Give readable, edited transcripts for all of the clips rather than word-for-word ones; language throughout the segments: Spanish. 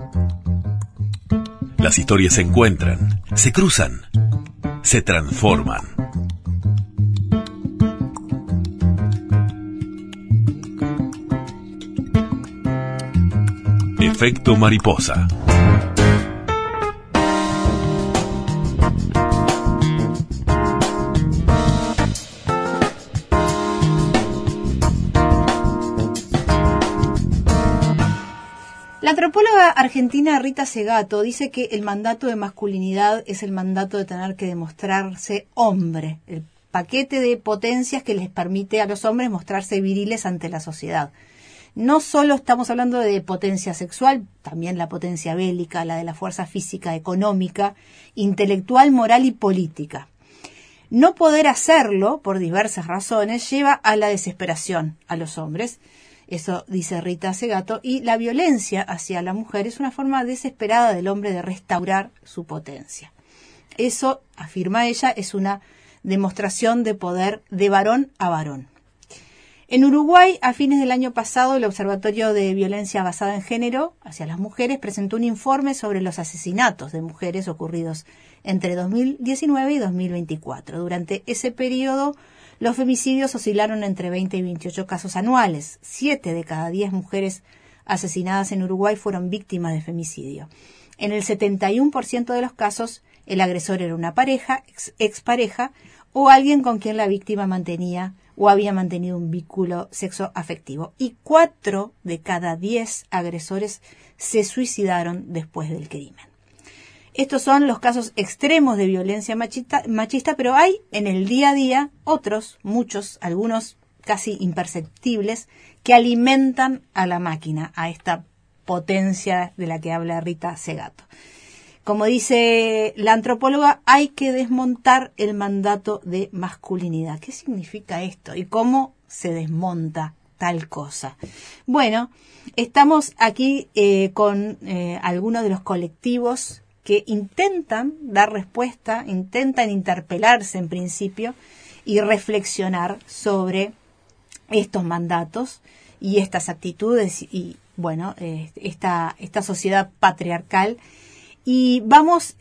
Las historias se encuentran, se cruzan, se transforman. Efecto mariposa. La antropóloga argentina Rita Segato dice que el mandato de masculinidad es el mandato de tener que demostrarse hombre, el paquete de potencias que les permite a los hombres mostrarse viriles ante la sociedad. No solo estamos hablando de potencia sexual, también la potencia bélica, la de la fuerza física, económica, intelectual, moral y política. No poder hacerlo, por diversas razones, lleva a la desesperación a los hombres. Eso dice Rita Segato, y la violencia hacia la mujer es una forma desesperada del hombre de restaurar su potencia. Eso, afirma ella, es una demostración de poder de varón a varón. En Uruguay, a fines del año pasado, el Observatorio de Violencia Basada en Género hacia las Mujeres presentó un informe sobre los asesinatos de mujeres ocurridos entre 2019 y 2024. Durante ese periodo, los femicidios oscilaron entre 20 y 28 casos anuales. 7 de cada 10 mujeres asesinadas en Uruguay fueron víctimas de femicidio. En el 71% de los casos, el agresor era una pareja, expareja, o alguien con quien la víctima mantenía o había mantenido un vínculo sexoafectivo. Y 4 de cada 10 agresores se suicidaron después del crimen. Estos son los casos extremos de violencia machista, pero hay en el día a día otros, muchos, algunos casi imperceptibles, que alimentan a la máquina, a esta potencia de la que habla Rita Segato. Como dice la antropóloga, hay que desmontar el mandato de masculinidad. ¿Qué significa esto? ¿Y cómo se desmonta tal cosa? Bueno, estamos aquí con algunos de los colectivos que intentan dar respuesta, intentan interpelarse en principio y reflexionar sobre estos mandatos y estas actitudes y, bueno, esta sociedad patriarcal. Y vamos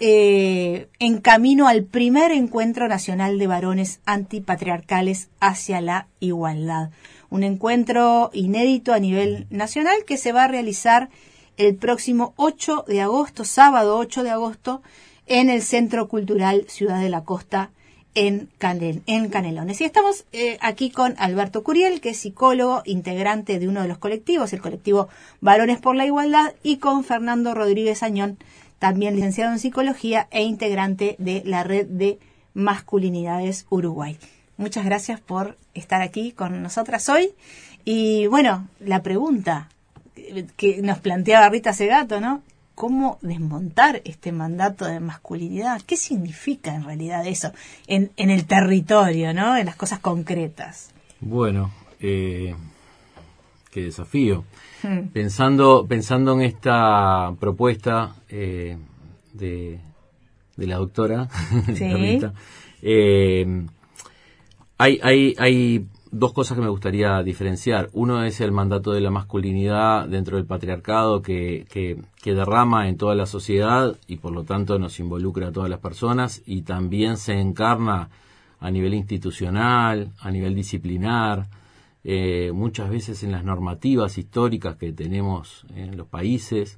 en camino al primer encuentro nacional de varones antipatriarcales hacia la igualdad. Un encuentro inédito a nivel nacional que se va a realizar el próximo 8 de agosto, sábado 8 de agosto, en el Centro Cultural Ciudad de la Costa, en Canelones. Y estamos aquí con Alberto Curiel, que es psicólogo, integrante de uno de los colectivos, el colectivo Varones por la Igualdad, y con Fernando Rodríguez Añón, también licenciado en Psicología e integrante de la Red de Masculinidades Uruguay. Muchas gracias por estar aquí con nosotras hoy. Y bueno, la pregunta que nos planteaba Rita Segato, ¿no? ¿Cómo desmontar este mandato de masculinidad? ¿Qué significa en realidad eso en el territorio, ¿no? En las cosas concretas. Bueno, qué desafío. Pensando en esta propuesta de la doctora, ¿sí? Rita, hay dos cosas que me gustaría diferenciar. Uno es el mandato de la masculinidad dentro del patriarcado que derrama en toda la sociedad y por lo tanto nos involucra a todas las personas, y también se encarna a nivel institucional, a nivel disciplinar, muchas veces en las normativas históricas que tenemos en los países.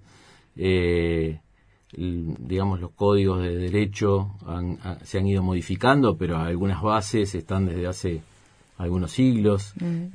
Digamos, los códigos de derecho se han ido modificando, pero algunas bases están desde hace algunos siglos,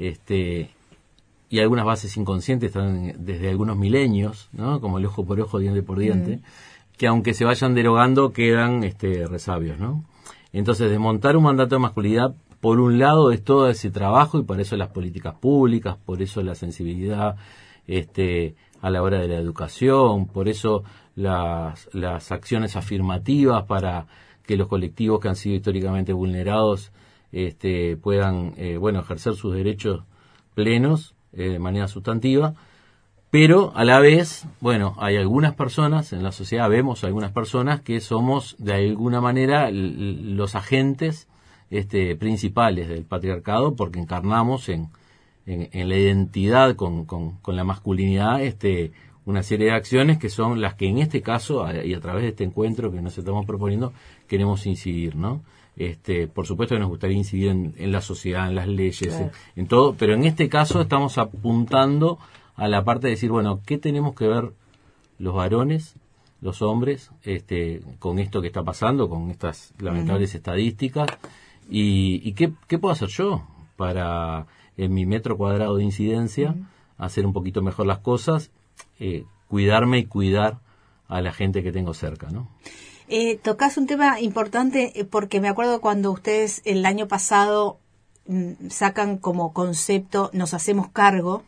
y algunas bases inconscientes están desde algunos milenios, ¿no? Como el ojo por ojo, diente por diente, que aunque se vayan derogando quedan resabios, ¿no? Entonces, desmontar un mandato de masculinidad, por un lado, es todo ese trabajo, y por eso las políticas públicas, por eso la sensibilidad a la hora de la educación, por eso las acciones afirmativas para que los colectivos que han sido históricamente vulnerados puedan ejercer sus derechos plenos de manera sustantiva. Pero a la vez, hay algunas personas en la sociedad, vemos algunas personas que somos de alguna manera los agentes principales del patriarcado, porque encarnamos en la identidad con la masculinidad una serie de acciones que son las que en este caso, y a través de este encuentro que nos estamos proponiendo, queremos incidir, ¿no? Por supuesto que nos gustaría incidir en la sociedad, en las leyes, claro, en todo, pero en este caso estamos apuntando a la parte de decir, bueno, ¿qué tenemos que ver los varones, los hombres, con esto que está pasando, con estas lamentables estadísticas? ¿Y qué puedo hacer yo para, en mi metro cuadrado de incidencia, hacer un poquito mejor las cosas, cuidarme y cuidar a la gente que tengo cerca, ¿no? Tocás un tema importante porque me acuerdo cuando ustedes el año pasado sacan como concepto nos hacemos cargo.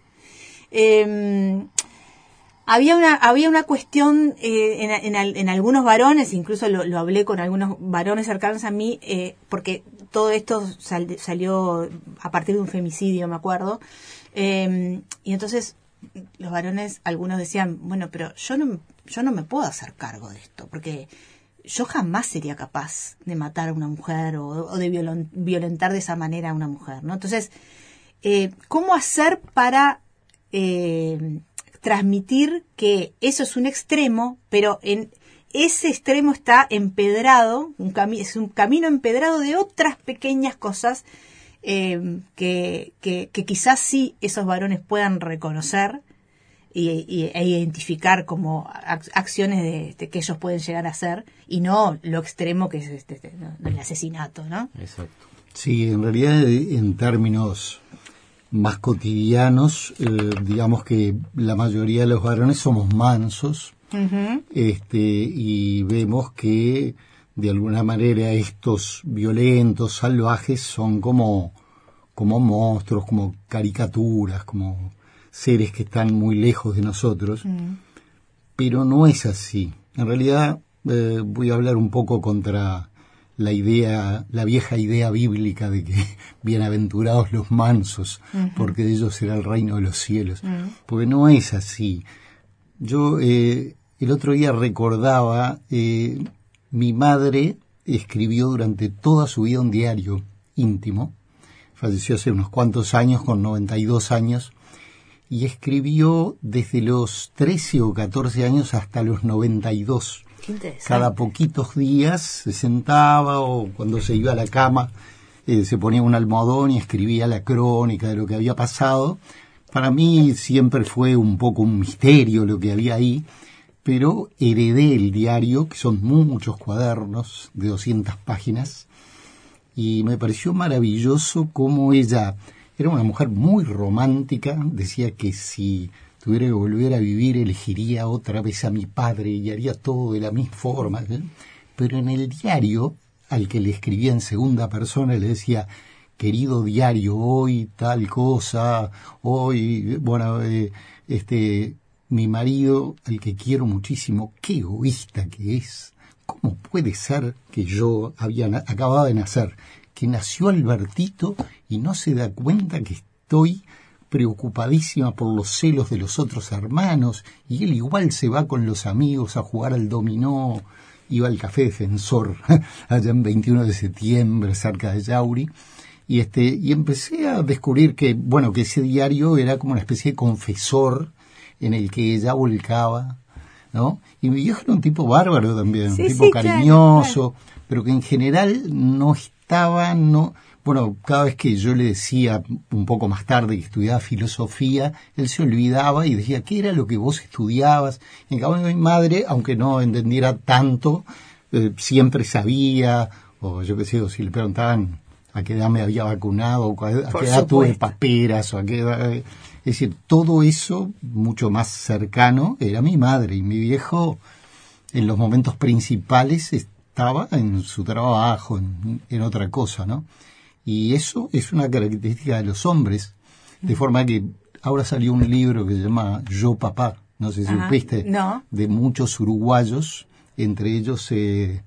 Había una cuestión en algunos varones, incluso lo hablé con algunos varones cercanos a mí, porque todo esto salió a partir de un femicidio, me acuerdo, y entonces los varones, algunos decían, bueno, pero yo no me puedo hacer cargo de esto, porque yo jamás sería capaz de matar a una mujer o de violentar de esa manera a una mujer, ¿no? Entonces, ¿cómo hacer para transmitir que eso es un extremo, pero en ese extremo está empedrado, es un camino empedrado de otras pequeñas cosas que quizás sí esos varones puedan reconocer e identificar como acciones que ellos pueden llegar a hacer, y no lo extremo que es el asesinato, ¿no? Exacto. Sí, en realidad en términos más cotidianos, digamos que la mayoría de los varones somos mansos, y vemos que de alguna manera estos violentos, salvajes, son como monstruos, como caricaturas, como seres que están muy lejos de nosotros, pero no es así. En realidad voy a hablar un poco contra la vieja idea bíblica de que bienaventurados los mansos, porque de ellos será el reino de los cielos, porque no es así. Yo el otro día recordaba, mi madre escribió durante toda su vida un diario íntimo, falleció hace unos cuantos años, con 92 años, y escribió desde los 13 o 14 años hasta los 92. Cada poquitos días se sentaba, o cuando se iba a la cama se ponía un almohadón y escribía la crónica de lo que había pasado. Para mí siempre fue un poco un misterio lo que había ahí, pero heredé el diario, que son muchos cuadernos de 200 páginas, y me pareció maravilloso cómo ella era una mujer muy romántica. Decía que si tuviera que volver a vivir, elegiría otra vez a mi padre y haría todo de la misma forma, ¿eh? Pero en el diario, al que le escribía en segunda persona, le decía, querido diario, hoy tal cosa, hoy, bueno, mi marido, al que quiero muchísimo, qué egoísta que es. ¿Cómo puede ser que yo acababa de nacer, que nació Albertito y no se da cuenta que estoy preocupadísima por los celos de los otros hermanos, y él igual se va con los amigos a jugar al dominó, iba al Café Defensor allá en 21 de septiembre cerca de Yauri, y empecé a descubrir que ese diario era como una especie de confesor en el que ella volcaba, ¿no? Y mi viejo era un tipo bárbaro también, un tipo cariñoso, claro. Pero que en general no estaba, cada vez que yo le decía un poco más tarde que estudiaba filosofía, él se olvidaba y decía, ¿qué era lo que vos estudiabas? En cambio, mi madre, aunque no entendiera tanto, siempre sabía, o yo qué sé, o si le preguntaban a qué edad me había vacunado, o a qué edad tuve paperas, o a qué edad... Es decir, todo eso, mucho más cercano, era mi madre. Y mi viejo, en los momentos principales, estaba en su trabajo, en otra cosa, ¿no? Y eso es una característica de los hombres, de forma que ahora salió un libro que se llama Yo Papá, no sé si supiste, no. De muchos uruguayos, entre ellos el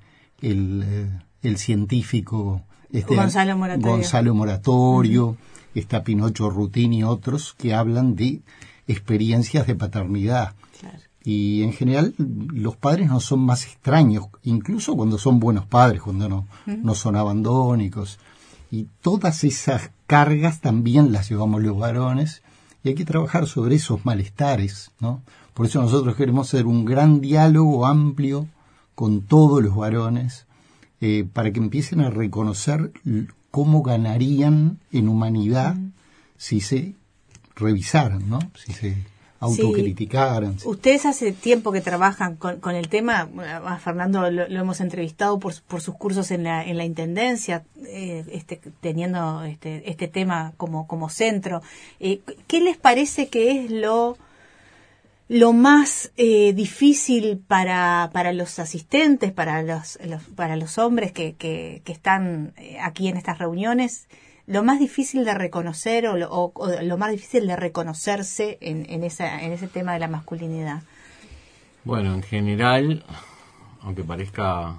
científico Gonzalo Moratorio, está Pinocho Rutín y otros que hablan de experiencias de paternidad. Claro. Y en general los padres no son más extraños, incluso cuando son buenos padres, cuando no son abandónicos. Y todas esas cargas también las llevamos los varones, y hay que trabajar sobre esos malestares, ¿no? Por eso nosotros queremos hacer un gran diálogo amplio con todos los varones, para que empiecen a reconocer cómo ganarían en humanidad si se revisaran, ¿no? Si se autocriticaran. Sí. Ustedes hace tiempo que trabajan con el tema. A Fernando lo hemos entrevistado por sus cursos en la Intendencia, teniendo este tema como centro. ¿Qué les parece que es lo más difícil para los asistentes, para los hombres que están aquí en estas reuniones? Lo más difícil de reconocer o lo más difícil de reconocerse en ese tema de la masculinidad. Bueno, en general, aunque parezca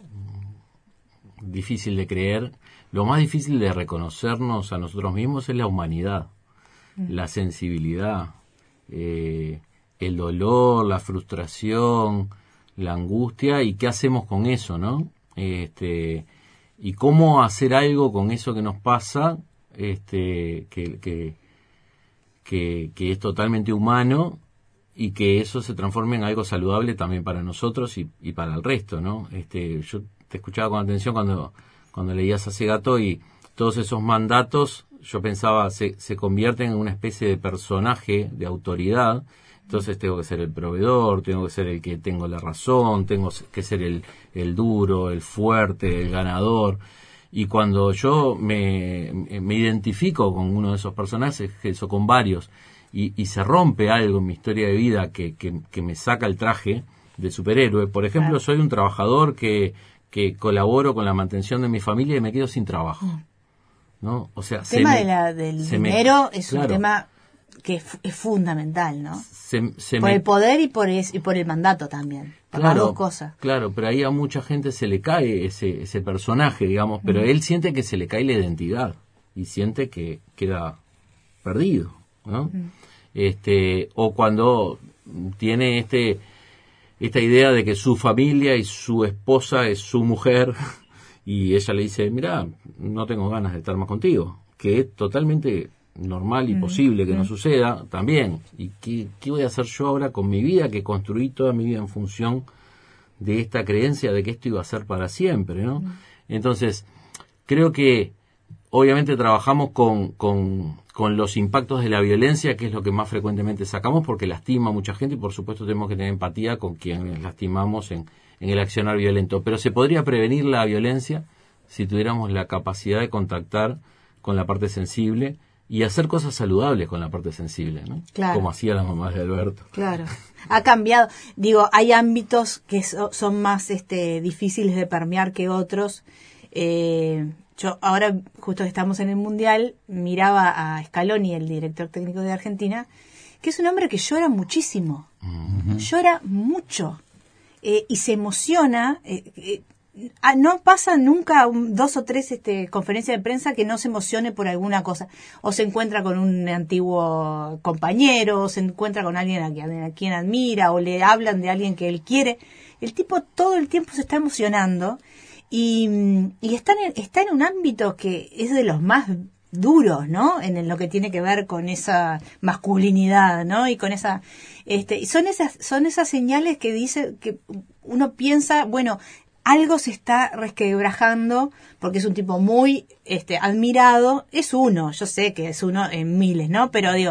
difícil de creer, lo más difícil de reconocernos a nosotros mismos es la humanidad, la sensibilidad, el dolor, la frustración, la angustia, y qué hacemos con eso, ¿no? Y cómo hacer algo con eso que nos pasa, que es totalmente humano, y que eso se transforme en algo saludable también para nosotros y para el resto, ¿no? Yo te escuchaba con atención cuando leías a Segato, y todos esos mandatos, yo pensaba, se convierten en una especie de personaje de autoridad. Entonces tengo que ser el proveedor, tengo que ser el que tengo la razón, tengo que ser el duro, el fuerte, el ganador. Y cuando yo me identifico con uno de esos personajes, eso con varios, y se rompe algo en mi historia de vida que me saca el traje de superhéroe. Por ejemplo, soy un trabajador que colaboro con la mantención de mi familia y me quedo sin trabajo, ¿no? O sea, el tema del dinero es un tema que es fundamental, ¿no? Por el poder y por el mandato también. Por las dos cosas. Claro, pero ahí a mucha gente se le cae ese personaje, digamos, pero él siente que se le cae la identidad y siente que queda perdido, ¿no? O cuando tiene esta idea de que su familia y su esposa es su mujer y ella le dice, mira, no tengo ganas de estar más contigo, que es totalmente normal y posible que no suceda también. ¿Y qué voy a hacer yo ahora con mi vida, que construí toda mi vida en función de esta creencia de que esto iba a ser para siempre, ¿no? Entonces, creo que obviamente trabajamos con los impactos de la violencia, que es lo que más frecuentemente sacamos, porque lastima a mucha gente, y por supuesto tenemos que tener empatía con quienes lastimamos en el accionar violento. Pero se podría prevenir la violencia si tuviéramos la capacidad de contactar con la parte sensible y hacer cosas saludables con la parte sensible, ¿no? Claro. Como hacía la mamá de Alberto. Claro. Ha cambiado. Digo, hay ámbitos que son más difíciles de permear que otros. Yo ahora, justo que estamos en el Mundial, miraba a Scaloni, el director técnico de Argentina, que es un hombre que llora muchísimo. Llora mucho. Y se emociona. No pasa nunca 2 o 3 conferencias de prensa que no se emocione por alguna cosa. O se encuentra con un antiguo compañero, o se encuentra con alguien a quien admira, o le hablan de alguien que él quiere. El tipo todo el tiempo se está emocionando y está en un ámbito que es de los más duros, ¿no? En lo que tiene que ver con esa masculinidad, ¿no? Y con esa son esas señales que dice que uno piensa, bueno, algo se está resquebrajando, porque es un tipo muy admirado. Es uno, yo sé que es uno en miles, ¿no? Pero digo,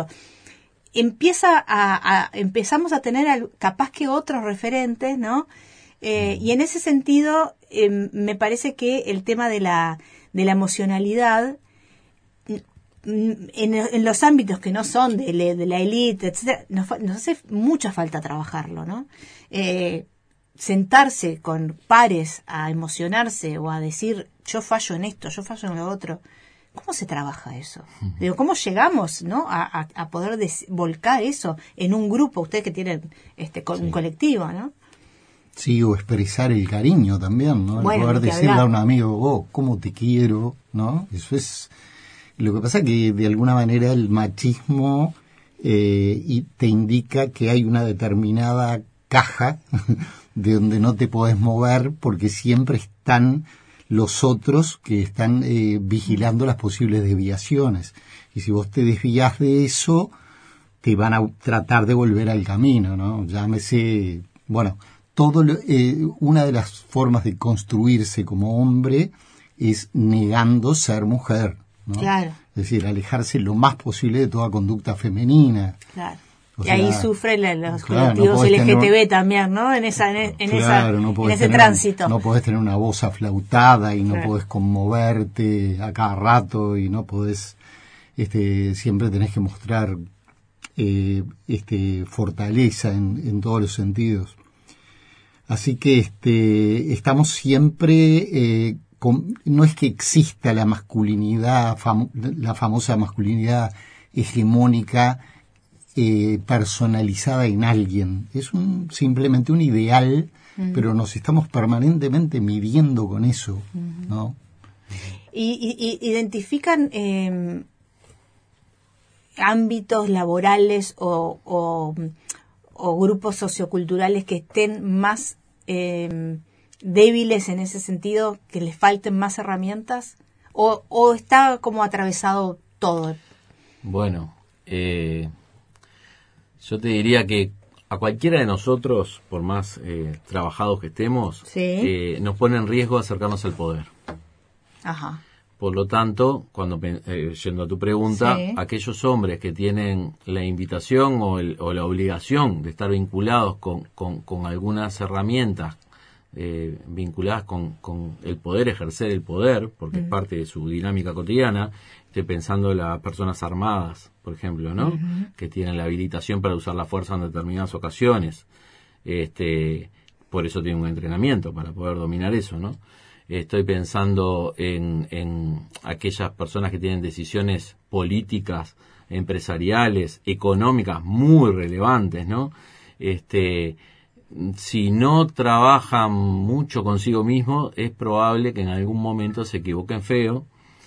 empezamos a tener capaz que otros referentes, ¿no? Y en ese sentido, me parece que el tema de la emocionalidad, en los ámbitos que no son de la élite, etcétera, nos hace mucha falta trabajarlo, ¿no? Sentarse con pares a emocionarse o a decir, yo fallo en esto, yo fallo en lo otro. ¿Cómo se trabaja eso? Digo, ¿cómo llegamos, ¿no? a poder volcar eso en un grupo, ustedes que tienen un colectivo, ¿no? Sí, o expresar el cariño también, ¿no? Bueno, poder decirle a un amigo, cómo te quiero, ¿no? Eso es. Lo que pasa que de alguna manera el machismo y te indica que hay una determinada caja de donde no te podés mover, porque siempre están los otros que están vigilando las posibles desviaciones. Y si vos te desvías de eso, te van a tratar de volver al camino, ¿no? Llámese, bueno, una de las formas de construirse como hombre es negando ser mujer, ¿no? Claro. Es decir, alejarse lo más posible de toda conducta femenina. Claro. O Y sea, ahí sufren los claro, colectivos no LGTB también, ¿no? En ese tránsito. No podés tener una voz aflautada y no Claro. podés conmoverte a cada rato y no podés, siempre tenés que mostrar fortaleza en todos los sentidos. Así que estamos siempre no es que exista la masculinidad, la famosa masculinidad hegemónica personalizada en alguien. Es simplemente un ideal, pero nos estamos permanentemente midiendo con eso, ¿no? Y identifican ámbitos laborales o grupos socioculturales que estén más débiles en ese sentido, que les falten más herramientas, o está como atravesado todo. Bueno, yo te diría que a cualquiera de nosotros, por más trabajados que estemos, Sí. Nos pone en riesgo acercarnos al poder. Ajá. Por lo tanto, cuando yendo a tu pregunta, Sí. aquellos hombres que tienen la invitación o la obligación de estar vinculados con algunas herramientas vinculadas con el poder, ejercer el poder, porque es parte de su dinámica cotidiana, estoy pensando en las personas armadas, por ejemplo, ¿no? Que tienen la habilitación para usar la fuerza en determinadas ocasiones. Por eso tienen un entrenamiento para poder dominar eso, ¿no? Estoy pensando en aquellas personas que tienen decisiones políticas, empresariales, económicas muy relevantes, ¿no? Si no trabajan mucho consigo mismo, es probable que en algún momento se equivoquen feo,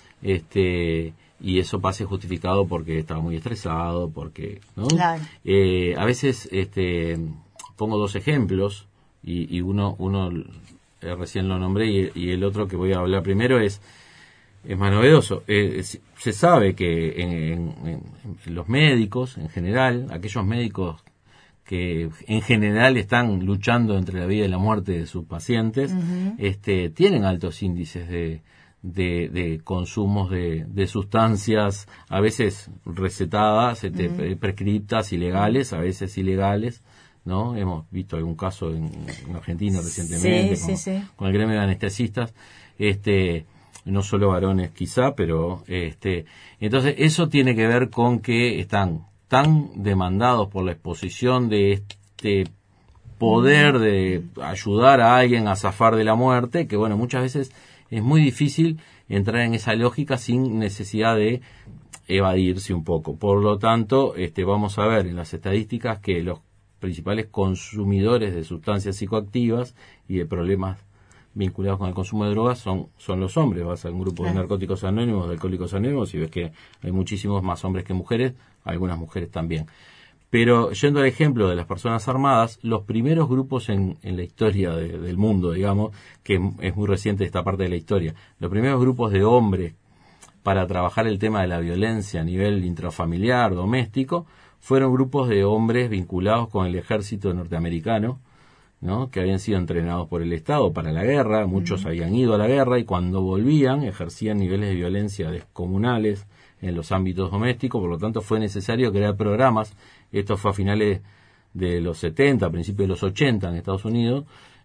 y eso pase justificado porque estaba muy estresado, porque, ¿no? Claro. A veces, pongo dos ejemplos, y uno recién lo nombré, y el otro que voy a hablar primero es más novedoso. Se sabe que en los médicos, en general, aquellos médicos que en general están luchando entre la vida y la muerte de sus pacientes, tienen altos índices de consumos de sustancias, a veces recetadas, prescriptas, ilegales, a veces ilegales, ¿no? Hemos visto algún caso en Argentina recientemente con el gremio de anestesistas, no solo varones quizá, pero entonces eso tiene que ver con que están tan demandados por la exposición de este poder de ayudar a alguien a zafar de la muerte, que bueno, muchas veces es muy difícil entrar en esa lógica sin necesidad de evadirse un poco. Por lo tanto, vamos a ver en las estadísticas que los principales consumidores de sustancias psicoactivas y de problemas vinculados con el consumo de drogas son los hombres. Vas a un grupo de narcóticos anónimos, de alcohólicos anónimos, y ves que hay muchísimos más hombres que mujeres, algunas mujeres también. Pero yendo al ejemplo de las personas armadas, los primeros grupos en la historia del mundo, digamos, que es muy reciente esta parte de la historia, los primeros grupos de hombres para trabajar el tema de la violencia a nivel intrafamiliar, doméstico, fueron grupos de hombres vinculados con el ejército norteamericano, ¿no? Que habían sido entrenados por el Estado para la guerra, muchos habían ido a la guerra y cuando volvían ejercían niveles de violencia descomunales en los ámbitos domésticos, por lo tanto fue necesario crear programas. Esto fue a finales de los 70, a principios de los 80 en Estados Unidos,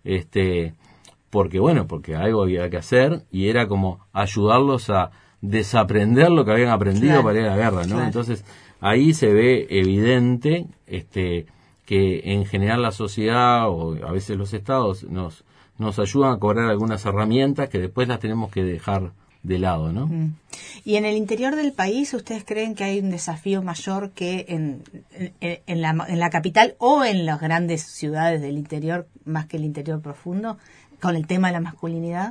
porque algo había que hacer y era como ayudarlos a desaprender lo que habían aprendido para ir a la guerra, ¿no? Claro. Entonces ahí se ve evidente que en general la sociedad o a veces los estados nos ayudan a cobrar algunas herramientas que después las tenemos que dejar de lado, ¿no? Y en el interior del país, ¿ustedes creen que hay un desafío mayor que en la capital o en las grandes ciudades del interior, más que el interior profundo, con el tema de la masculinidad?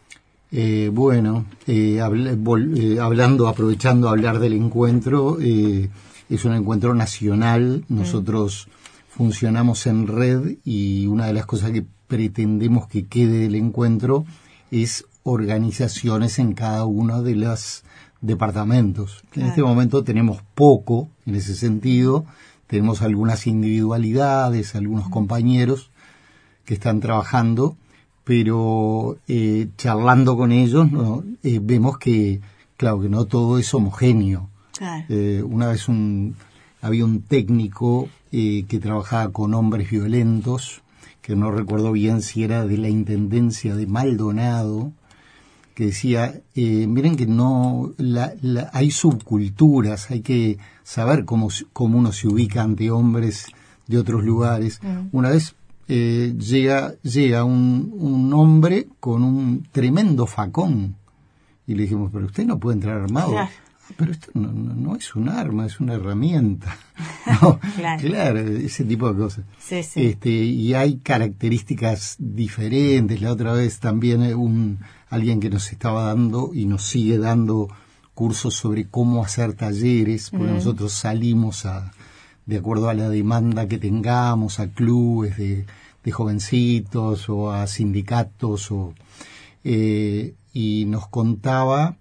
Aprovechando a hablar del encuentro, es un encuentro nacional. Nosotros funcionamos en red y una de las cosas que pretendemos que quede del encuentro es organizaciones en cada uno de los departamentos. Claro. En este momento tenemos poco en ese sentido, tenemos algunas individualidades, algunos compañeros que están trabajando, pero charlando con ellos vemos que, claro, que no todo es homogéneo. Claro. Una vez había un técnico que trabajaba con hombres violentos, que no recuerdo bien si era de la Intendencia de Maldonado, que decía, miren que no hay subculturas, hay que saber cómo uno se ubica ante hombres de otros lugares. Una vez llega un hombre con un tremendo facón y le dijimos, pero usted no puede entrar armado. Claro. Pero esto no es un arma, es una herramienta. No, claro, ese tipo de cosas. Sí, sí. Y hay características diferentes. La otra vez también alguien que nos estaba dando y nos sigue dando cursos sobre cómo hacer talleres, porque nosotros salimos de acuerdo a la demanda que tengamos, a clubes de jovencitos o a sindicatos, y nos contaba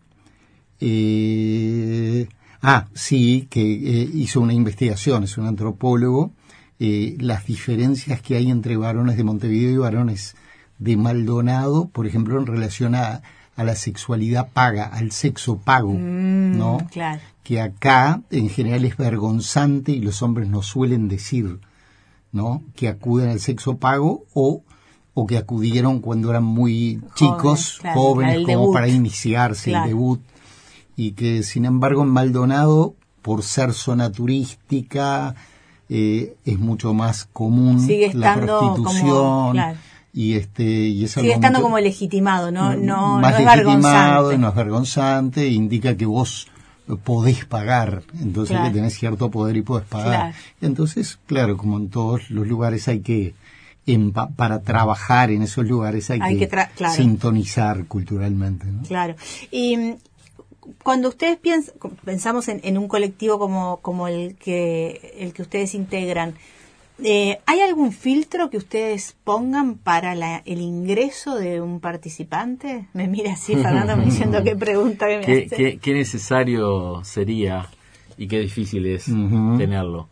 que hizo una investigación, es un antropólogo, las diferencias que hay entre varones de Montevideo y varones de Maldonado, por ejemplo, en relación a la sexualidad paga, al sexo pago, ¿no? Claro. Que acá en general es vergonzante y los hombres no suelen decir, ¿no? Que acuden al sexo pago o que acudieron cuando eran muy chicos, jóvenes, como debut, para iniciarse, el debut. Y que, sin embargo, en Maldonado, por ser zona turística, es mucho más común la prostitución. Y es sigue estando como legitimado, no más es vergonzante. No es vergonzante, indica que vos podés pagar, entonces que tenés cierto poder y podés pagar. Entonces, claro, como en todos los lugares hay que, para trabajar en esos lugares hay que sintonizar culturalmente, ¿no? Claro. Y cuando ustedes pensamos en un colectivo como el que ustedes integran, ¿hay algún filtro que ustedes pongan para el ingreso de un participante? Me mira así Fernando me diciendo qué pregunta que me hace. ¿Qué necesario sería y qué difícil es tenerlo?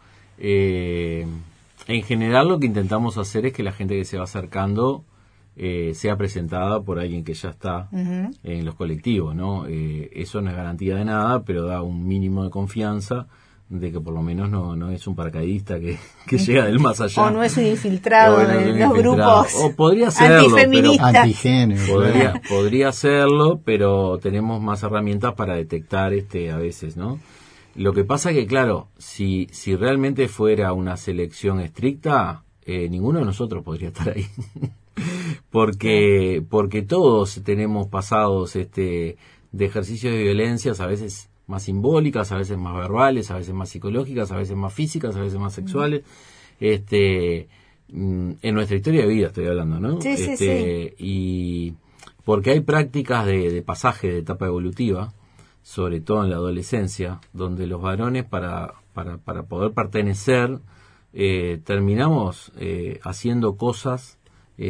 En general lo que intentamos hacer es que la gente que se va acercando sea presentada por alguien que ya está en los colectivos, ¿no? Eso no es garantía de nada, pero da un mínimo de confianza de que por lo menos no es un paracaidista que llega del más allá. O no es un infiltrado de los grupos o podría serlo, antifeministas. Antigénero. Podría serlo, pero tenemos más herramientas para detectar a veces, ¿no? Lo que pasa que, claro, si realmente fuera una selección estricta, ninguno de nosotros podría estar ahí. porque todos tenemos pasados de ejercicios de violencias, a veces más simbólicas, a veces más verbales, a veces más psicológicas, a veces más físicas, a veces más sexuales. En nuestra historia de vida estoy hablando, ¿no? Sí. Y porque hay prácticas de pasaje de etapa evolutiva, sobre todo en la adolescencia, donde los varones para poder pertenecer terminamos haciendo cosas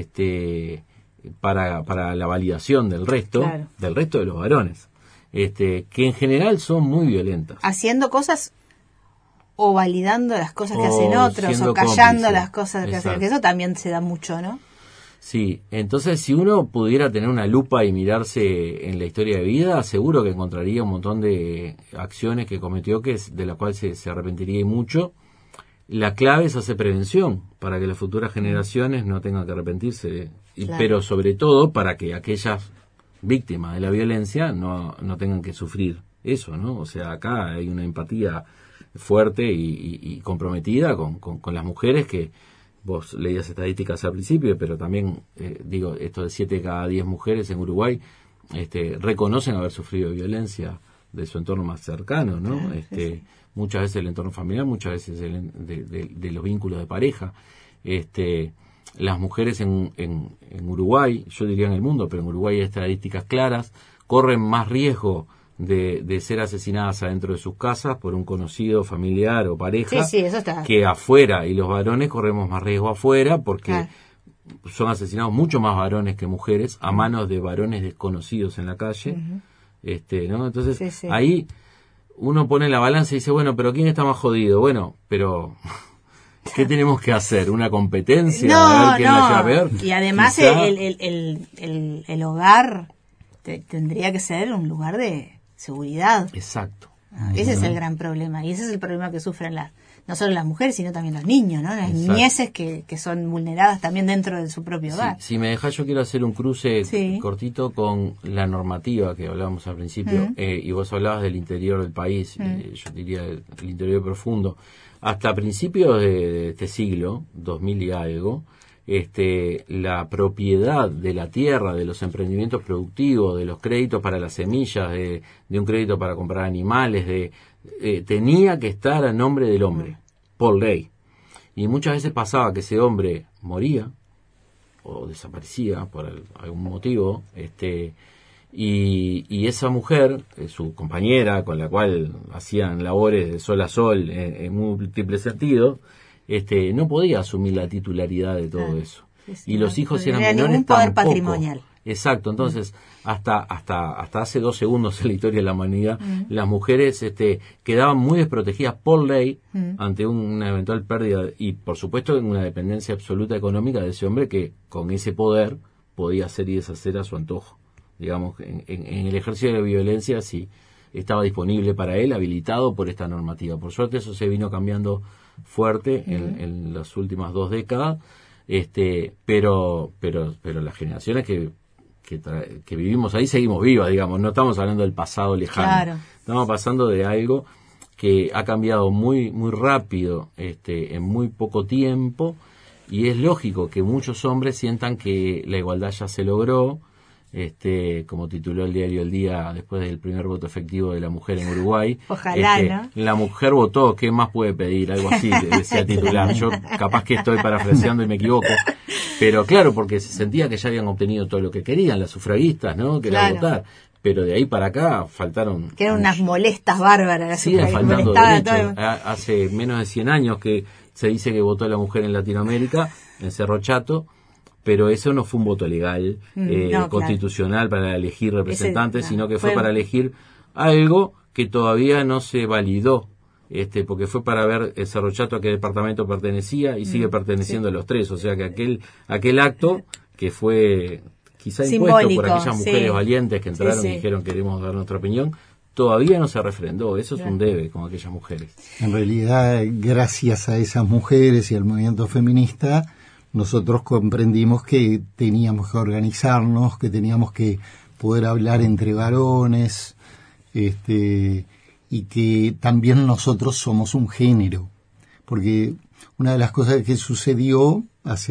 para la validación del resto de los varones, que en general son muy violentas. Haciendo cosas o validando las cosas que hacen otros, o callando cómplice. Las cosas que hacen, que eso también se da mucho, ¿no? Sí, entonces si uno pudiera tener una lupa y mirarse en la historia de vida, seguro que encontraría un montón de acciones que cometió de la cual se arrepentiría y mucho. La clave es hacer prevención para que las futuras generaciones no tengan que arrepentirse, pero sobre todo para que aquellas víctimas de la violencia no tengan que sufrir eso, ¿no? O sea, acá hay una empatía fuerte y comprometida con las mujeres que vos leías estadísticas al principio, pero también esto de 7 de cada 10 mujeres en Uruguay reconocen haber sufrido violencia de su entorno más cercano, ¿no? Sí. Muchas veces el entorno familiar, muchas veces de los vínculos de pareja. Las mujeres en Uruguay, yo diría en el mundo, pero en Uruguay hay estadísticas claras, corren más riesgo de ser asesinadas adentro de sus casas por un conocido, familiar o pareja eso está. Que afuera, y los varones corremos más riesgo afuera porque son asesinados mucho más varones que mujeres a manos de varones desconocidos en la calle, ¿no? Entonces ahí uno pone la balanza y dice, bueno, pero ¿quién está más jodido? Bueno, pero ¿qué tenemos que hacer? ¿Una competencia? A ver quién la lleva peor. Y además Quizá... el hogar tendría que ser un lugar de seguridad. Exacto. Ese es el gran problema, y ese es el problema que sufren no solo las mujeres, sino también los niños, ¿no? Las niñeces que son vulneradas también dentro de su propio hogar. Si me dejas, yo quiero hacer un cruce cortito con la normativa que hablábamos al principio, y vos hablabas del interior del país, yo diría el interior profundo. Hasta principios de este siglo, 2000 y algo, la propiedad de la tierra, de los emprendimientos productivos, de los créditos para las semillas, de un crédito para comprar animales, tenía que estar a nombre del hombre, por ley. Y muchas veces pasaba que ese hombre moría o desaparecía por algún motivo, y esa mujer, su compañera con la cual hacían labores de sol a sol en múltiples sentidos, no podía asumir la titularidad de todo eso. Y los hijos eran menores poder patrimonial. Exacto, entonces hasta hace 2 segundos en la historia de la humanidad, las mujeres quedaban muy desprotegidas por ley ante una eventual pérdida y por supuesto en una dependencia absoluta económica de ese hombre que con ese poder podía hacer y deshacer a su antojo. Digamos, en el ejercicio de la violencia sí estaba disponible para él, habilitado por esta normativa. Por suerte eso se vino cambiando fuerte en las últimas 2 décadas, pero las generaciones que vivimos ahí seguimos vivas, digamos, no estamos hablando del pasado lejano. Claro. Estamos pasando de algo que ha cambiado muy muy rápido, en muy poco tiempo, y es lógico que muchos hombres sientan que la igualdad ya se logró, como tituló el diario El Día después del primer voto efectivo de la mujer en Uruguay. Ojalá, ¿no? La mujer votó, ¿qué más puede pedir? Algo así decía titular. Yo capaz que estoy parafraseando y me equivoco, pero claro, porque se sentía que ya habían obtenido todo lo que querían las sufragistas, ¿no? Que era votar. Pero de ahí para acá faltaron... Que eran unas molestas bárbaras. Siguen faltando derechos. Hace menos de 100 años que se dice que votó la mujer en Latinoamérica, en Cerro Chato, pero eso no fue un voto legal, constitucional, para elegir representantes, sino que fue para elegir algo que todavía no se validó, porque fue para ver el Cerro Chato a qué departamento pertenecía y sigue perteneciendo a los 3, o sea que aquel acto que fue quizá impuesto por aquellas mujeres valientes que entraron y dijeron queremos dar nuestra opinión, todavía no se refrendó. Eso es un debe con aquellas mujeres. En realidad, gracias a esas mujeres y al movimiento feminista, nosotros comprendimos que teníamos que organizarnos, que teníamos que poder hablar entre varones, y que también nosotros somos un género. Porque una de las cosas que sucedió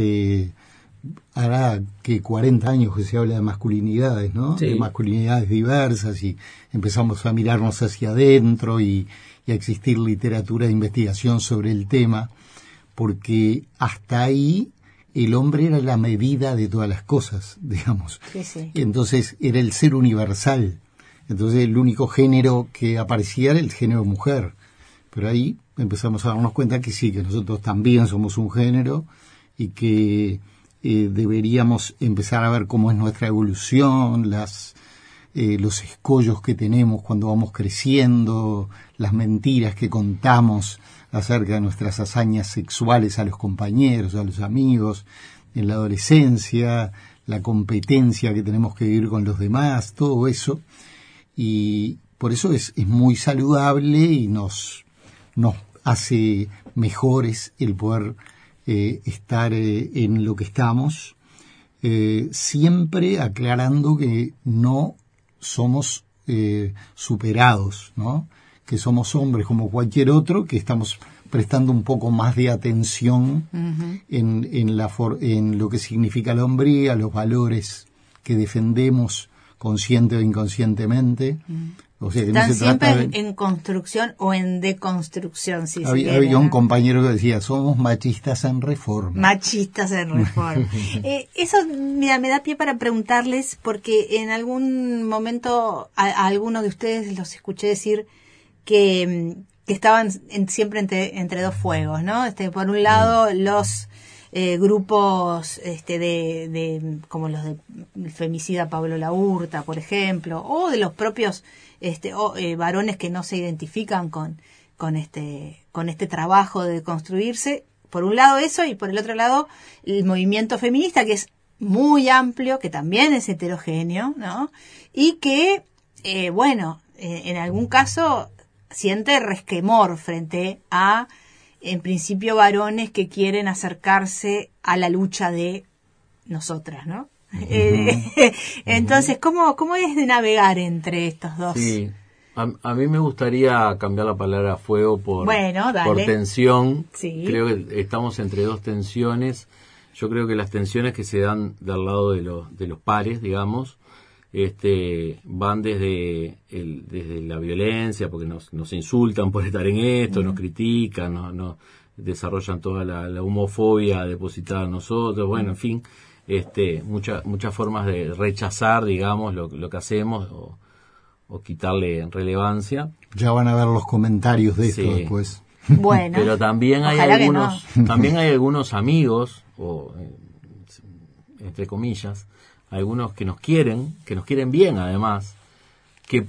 hará que 40 años que se habla de masculinidades, ¿no? Sí. De masculinidades diversas, y empezamos a mirarnos hacia adentro y a existir literatura de investigación sobre el tema, porque hasta ahí el hombre era la medida de todas las cosas, digamos. Sí. Entonces era el ser universal. Entonces el único género que aparecía era el género mujer. Pero ahí empezamos a darnos cuenta que sí, que nosotros también somos un género y que deberíamos empezar a ver cómo es nuestra evolución, los escollos que tenemos cuando vamos creciendo, las mentiras que contamos acerca de nuestras hazañas sexuales a los compañeros, a los amigos, en la adolescencia, la competencia que tenemos que vivir con los demás, todo eso. Y por eso es muy saludable y nos hace mejores el poder estar en lo que estamos, siempre aclarando que no somos superados, ¿no? Que somos hombres como cualquier otro, que estamos prestando un poco más de atención en lo que significa la hombría, los valores que defendemos consciente o inconscientemente. O sea, que están no se siempre trata en construcción o en deconstrucción, si se quiere. Había un compañero que decía, somos machistas en reforma. Machistas en reforma. Eso, mira, me da pie para preguntarles, porque en algún momento a algunos de ustedes los escuché decir que estaban siempre entre 2 fuegos, ¿no? Por un lado, los grupos como los del femicida Pablo Laurta, por ejemplo, o de los propios varones que no se identifican con este trabajo de construirse. Por un lado eso, y por el otro lado el movimiento feminista, que es muy amplio, que también es heterogéneo, ¿no? Y que, en algún caso siente resquemor frente a, en principio, varones que quieren acercarse a la lucha de nosotras, ¿no? Entonces, ¿cómo es de navegar entre estos dos? Sí. A mí me gustaría cambiar la palabra fuego por tensión. Sí. Creo que estamos entre dos tensiones. Yo creo que las tensiones que se dan del lado de los pares, digamos, van desde la violencia, porque nos insultan por estar en esto, nos critican, nos desarrollan toda la homofobia depositada en nosotros, bueno, en fin, muchas formas de rechazar, digamos, lo que hacemos o quitarle relevancia. Ya van a ver los comentarios de esto después. Bueno, pero también hay algunos amigos, o entre comillas, algunos que nos quieren bien, además, que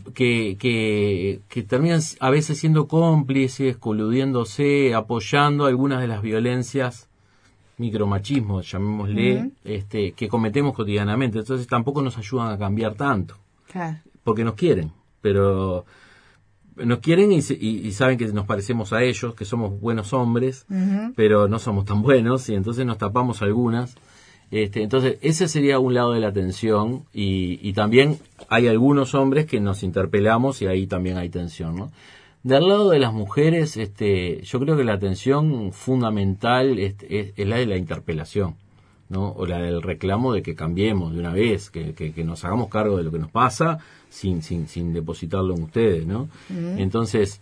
terminan a veces siendo cómplices, coludiéndose, apoyando algunas de las violencias, micromachismos, llamémosle, que cometemos cotidianamente. Entonces tampoco nos ayudan a cambiar tanto. Claro. Porque nos quieren, pero nos quieren y saben que nos parecemos a ellos, que somos buenos hombres, pero no somos tan buenos, y entonces nos tapamos algunas. Entonces ese sería un lado de la tensión, y también hay algunos hombres que nos interpelamos y ahí también hay tensión, ¿no? Del lado de las mujeres, yo creo que la tensión fundamental es la de la interpelación, ¿no? O la del reclamo de que cambiemos de una vez, que nos hagamos cargo de lo que nos pasa sin depositarlo en ustedes, ¿no? Entonces,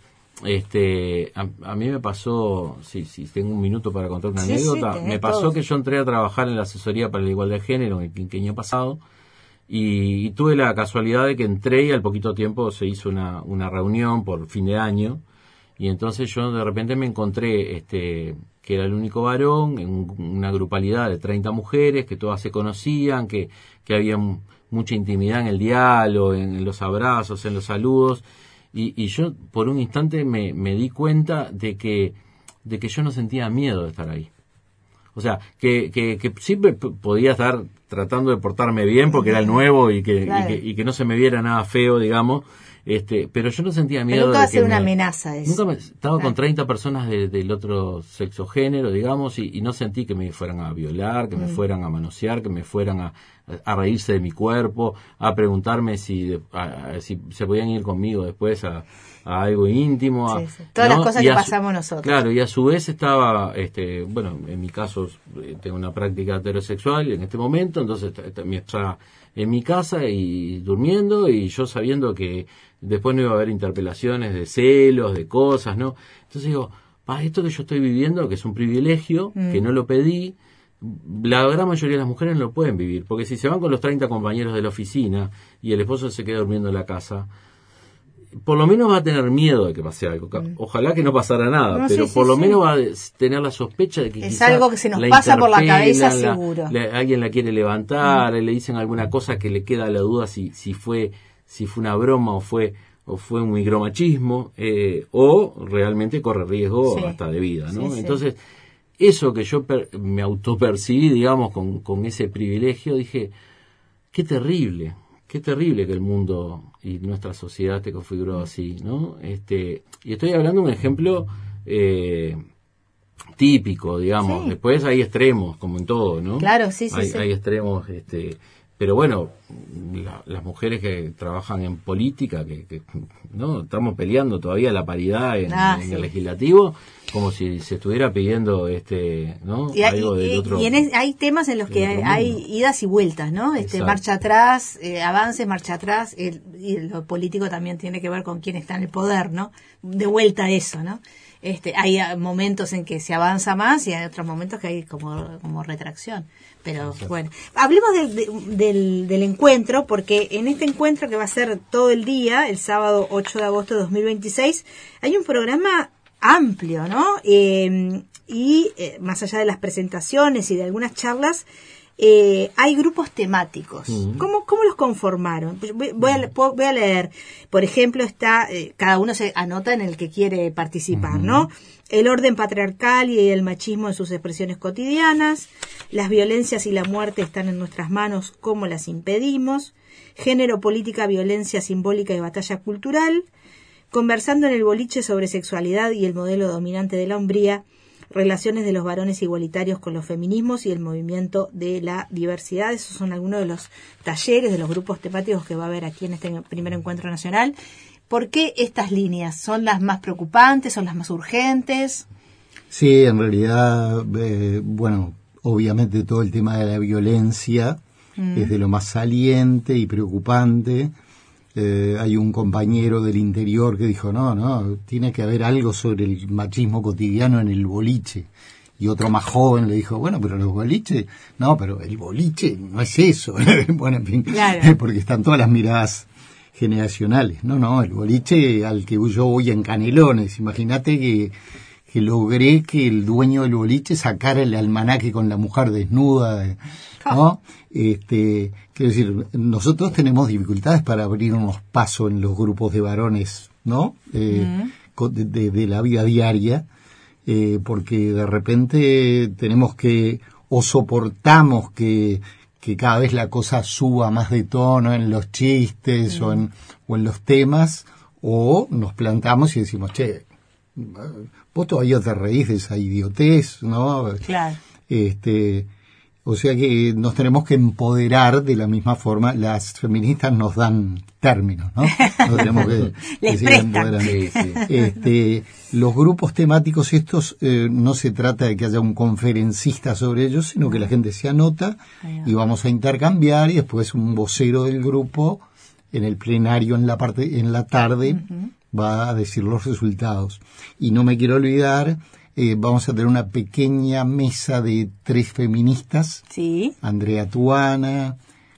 a mí me pasó, si tengo un minuto para contar una anécdota, me pasó que yo entré a trabajar en la asesoría para la igualdad de género en el quinquenio pasado, y tuve la casualidad de que entré y al poquito tiempo se hizo una reunión por fin de año, y entonces yo de repente me encontré que era el único varón en una grupalidad de 30 mujeres, que todas se conocían, que había mucha intimidad en el diálogo, en los abrazos, en los saludos, y yo por un instante me di cuenta de que yo no sentía miedo de estar ahí. O sea, que siempre podía estar tratando de portarme bien porque era el nuevo y que no se me viera nada feo, digamos. Pero yo no sentía miedo. Pero nunca va a ser una amenaza eso. Nunca estaba con 30 personas del otro sexo género, digamos, y no sentí que me fueran a violar, que me fueran a manosear, que me fueran a reírse de mi cuerpo, a preguntarme si se podían ir conmigo después a algo íntimo. Todas las cosas que pasamos nosotros. Claro, y a su vez estaba, en mi caso tengo una práctica heterosexual en este momento, entonces está en mi casa y durmiendo, y yo sabiendo que después no iba a haber interpelaciones de celos, de cosas, ¿no? Entonces digo, esto que yo estoy viviendo, que es un privilegio, que no lo pedí, la gran mayoría de las mujeres no lo pueden vivir, porque si se van con los 30 compañeros de la oficina y el esposo se queda durmiendo en la casa, por lo menos va a tener miedo de que pase algo. Ojalá que no pasara nada, pero por lo menos va a tener la sospecha de que es algo que se nos pasa por la cabeza, seguro. Alguien la quiere levantar, le dicen alguna cosa que le queda la duda si fue una broma o fue un micromachismo, o realmente corre riesgo hasta de vida, ¿no? Entonces, eso que yo me autopercibí, digamos, con ese privilegio, dije, qué terrible que el mundo y nuestra sociedad esté configurado así, ¿no? Y estoy hablando de un ejemplo típico, digamos. Después hay extremos, como en todo, ¿no? Claro, hay extremos, pero bueno, las mujeres que trabajan en política, que no estamos peleando todavía la paridad en el legislativo, como si se estuviera pidiendo ¿no? Algo del otro. Y hay temas en los que hay idas y vueltas, ¿no? Marcha atrás, avances, marcha atrás, y lo político también tiene que ver con quién está en el poder, ¿no? De vuelta a eso, ¿no? Hay momentos en que se avanza más y hay otros momentos que hay como retracción. Pero bueno, hablemos del encuentro, porque en este encuentro que va a ser todo el día, el sábado 8 de agosto de 2026, hay un programa amplio, ¿no? y más allá de las presentaciones y de algunas charlas, hay grupos temáticos. ¿Cómo los conformaron? Voy a leer. Por ejemplo, está cada uno se anota en el que quiere participar, ¿no? El orden patriarcal y el machismo en sus expresiones cotidianas, las violencias y la muerte están en nuestras manos, ¿cómo las impedimos? Género, política, violencia simbólica y batalla cultural, conversando en el boliche sobre sexualidad y el modelo dominante de la hombría, relaciones de los varones igualitarios con los feminismos y el movimiento de la diversidad. Esos son algunos de los talleres, de los grupos temáticos que va a haber aquí en este primer encuentro nacional. ¿Por qué estas líneas? ¿Son las más preocupantes? ¿Son las más urgentes? Sí, en realidad, bueno, obviamente todo el tema de la violencia es de lo más saliente y preocupante. Hay un compañero del interior que dijo, no, tiene que haber algo sobre el machismo cotidiano en el boliche. Y otro más joven le dijo, bueno, pero los boliches, no, pero el boliche no es eso. Bueno, en fin, claro. Porque están todas las miradas generacionales. No, el boliche al que yo voy en Canelones. Imagínate que logré que el dueño del boliche sacara el almanaque con la mujer desnuda, ¿no? Quiero decir, nosotros tenemos dificultades para abrirnos paso en los grupos de varones, ¿no? De la vida diaria, porque de repente tenemos que, o soportamos que cada vez la cosa suba más de tono en los chistes o en los temas, o nos plantamos y decimos, che, vos todavía te reís de esa idiotez, ¿no? Claro. O sea que nos tenemos que empoderar de la misma forma. Las feministas nos dan términos, ¿no? No tenemos que les prestan. Sí. Los grupos temáticos estos, no se trata de que haya un conferencista sobre ellos, sino que la gente se anota y vamos a intercambiar, y después un vocero del grupo en el plenario en la tarde va a decir los resultados. Y no me quiero olvidar, vamos a tener una pequeña mesa de 3 feministas. Sí. Andrea Tuana,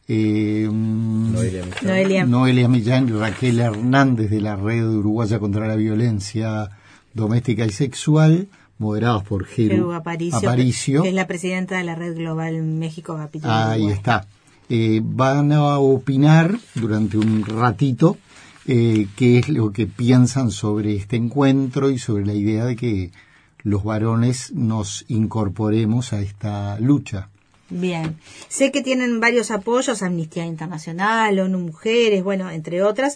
Noelia Millán y Raquel Hernández de la Red Uruguaya contra la Violencia Doméstica y Sexual, moderados por Geru Aparicio, que es la presidenta de la Red Global México Capítulo Ahí Uruguay. está. Van a opinar durante un ratito qué es lo que piensan sobre este encuentro y sobre la idea de que los varones nos incorporemos a esta lucha. Bien. Sé que tienen varios apoyos, Amnistía Internacional, ONU Mujeres, bueno, entre otras.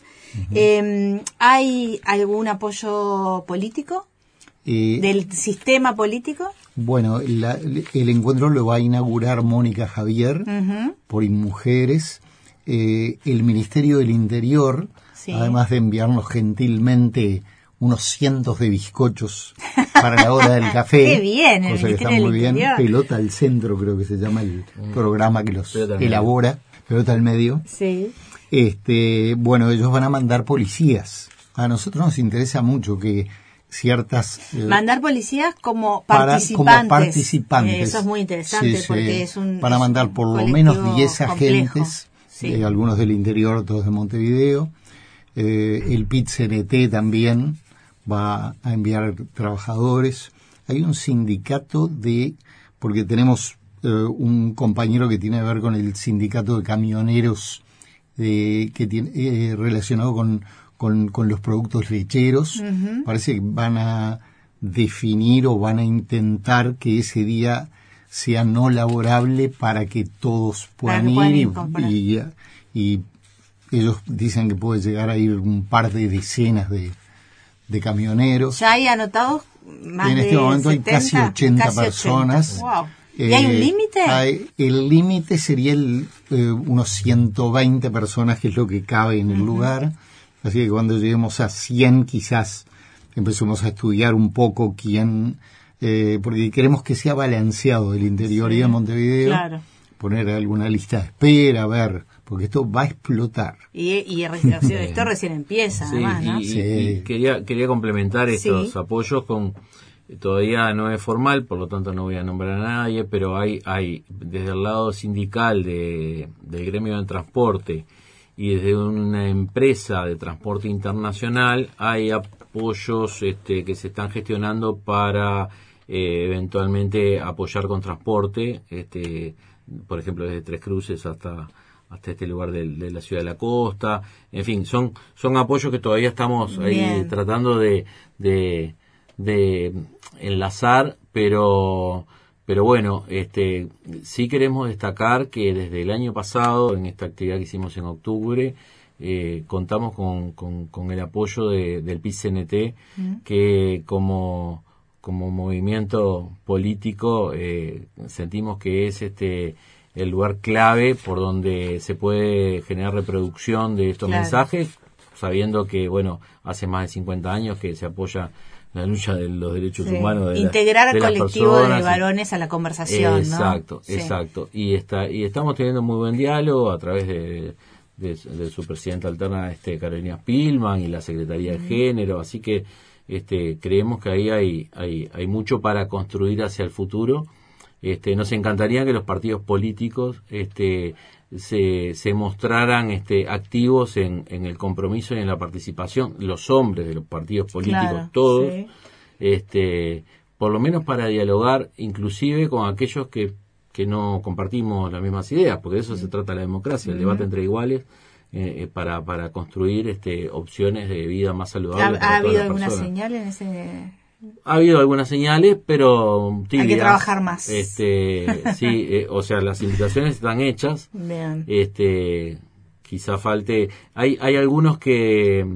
¿Hay algún apoyo político? ¿Del sistema político? Bueno, el encuentro lo va a inaugurar Mónica Javier por Inmujeres. El Ministerio del Interior, además de enviarnos gentilmente unos cientos de bizcochos para la hora del café. ¡Qué bien! Cosa que está muy bien. Pelota al Centro, creo que se llama el programa que los elabora. Pelota al Medio. Sí. Bueno, ellos van a mandar policías. A nosotros nos interesa mucho que ciertas... mandar policías como participantes. Eso es muy interesante porque es un... Van a mandar por lo menos 10 agentes, algunos del interior, otros de Montevideo. El PIT-CNT también va a enviar trabajadores. Hay un sindicato porque tenemos un compañero que tiene que ver con el sindicato de camioneros que tiene relacionado con los productos lecheros. Parece que van a definir o van a intentar que ese día sea no laborable para que todos puedan ir y ellos dicen que puede llegar a ir un par de decenas de camioneros. ¿Ya hay anotados más en este momento 70, hay casi 80 personas. 80. Wow. ¿Y hay un límite? El límite sería unos 120 personas, que es lo que cabe en el lugar. Así que cuando lleguemos a 100 quizás empecemos a estudiar un poco quién... porque queremos que sea balanceado el interior y de Montevideo. Claro. Poner alguna lista de espera, ver... porque esto va a explotar. Y esto recién empieza, además, ¿no? Y quería complementar estos apoyos con... Todavía no es formal, por lo tanto no voy a nombrar a nadie, pero hay desde el lado sindical del gremio de transporte y desde una empresa de transporte internacional hay apoyos que se están gestionando para eventualmente apoyar con transporte, por ejemplo desde Tres Cruces hasta este lugar de la ciudad de la costa. En fin, son apoyos que todavía estamos ahí tratando de enlazar, pero bueno, sí queremos destacar que desde el año pasado, en esta actividad que hicimos en octubre, contamos con el apoyo del PIT-CNT, que como movimiento político sentimos que es el lugar clave por donde se puede generar reproducción de estos mensajes, sabiendo que, bueno, hace más de 50 años que se apoya la lucha de los derechos humanos. Integrar al colectivo de varones a la conversación, exacto, ¿no? Exacto. Y estamos teniendo muy buen diálogo a través de su presidenta alterna, Carolina Spillman, y la Secretaría de Género, así que creemos que ahí hay mucho para construir hacia el futuro. Nos encantaría que los partidos políticos se mostraran activos en el compromiso y en la participación, los hombres de los partidos políticos, todos, por lo menos para dialogar inclusive con aquellos que no compartimos las mismas ideas, porque de eso se trata la democracia, el debate entre iguales, para construir opciones de vida más saludables. ¿Ha habido alguna señal en ese...? Ha habido algunas señales, pero tibias. Hay que trabajar más. Sí, o sea, las invitaciones están hechas. Bien. Quizá falte. Hay algunos que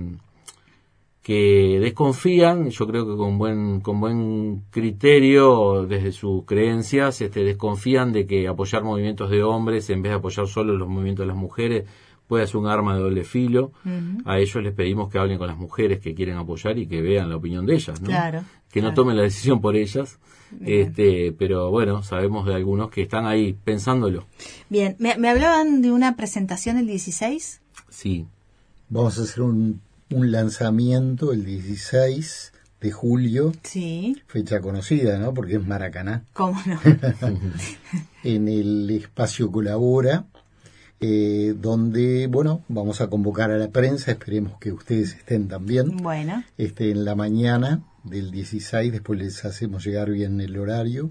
desconfían, yo creo que con buen criterio desde sus creencias, desconfían de que apoyar movimientos de hombres en vez de apoyar solo los movimientos de las mujeres puede ser un arma de doble filo. A ellos les pedimos que hablen con las mujeres que quieren apoyar y que vean la opinión de ellas, ¿no? Claro, que no tomen la decisión por ellas. Pero bueno, sabemos de algunos que están ahí pensándolo. Bien, ¿me hablaban de una presentación el 16? Sí. Vamos a hacer un lanzamiento el 16 de julio. Sí. Fecha conocida, ¿no? Porque es Maracaná. ¿Cómo no? En el espacio Colabora, donde, bueno, vamos a convocar a la prensa, esperemos que ustedes estén también. Bueno. En la mañana del 16, después les hacemos llegar bien el horario.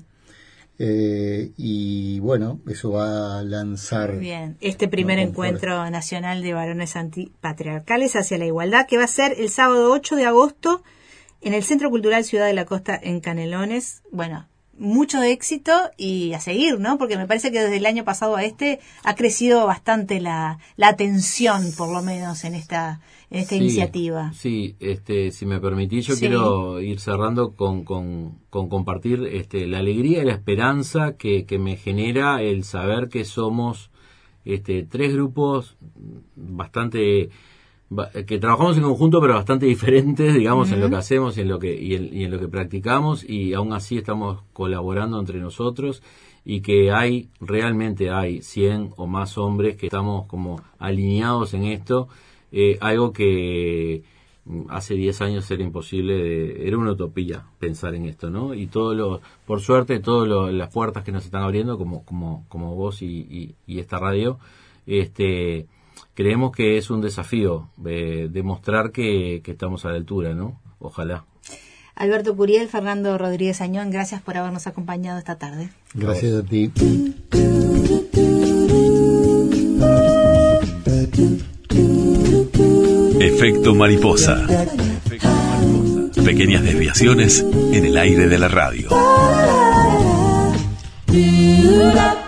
Y bueno, eso va a lanzar... Bien, primer encuentro nacional de varones antipatriarcales hacia la igualdad, que va a ser el sábado 8 de agosto en el Centro Cultural Ciudad de la Costa en Canelones. Bueno, mucho éxito y a seguir, ¿no? Porque me parece que desde el año pasado a ha crecido bastante la atención, por lo menos, en esta iniciativa. Sí, si me permitís, yo quiero ir cerrando con compartir la alegría y la esperanza que me genera el saber que somos tres grupos bastante que trabajamos en conjunto, pero bastante diferentes, digamos, en lo que hacemos y en lo que practicamos, y aún así estamos colaborando entre nosotros, y que realmente hay 100 o más hombres que estamos como alineados en esto, algo que hace 10 años era imposible, era una utopía pensar en esto, ¿no? Y por suerte, todas las puertas que nos están abriendo, como vos y esta radio, creemos que es un desafío demostrar que estamos a la altura, ¿no? Ojalá. Alberto Curiel, Fernando Rodríguez Añón, gracias por habernos acompañado esta tarde. Gracias a ti. Efecto mariposa. Pequeñas desviaciones en el aire de la radio.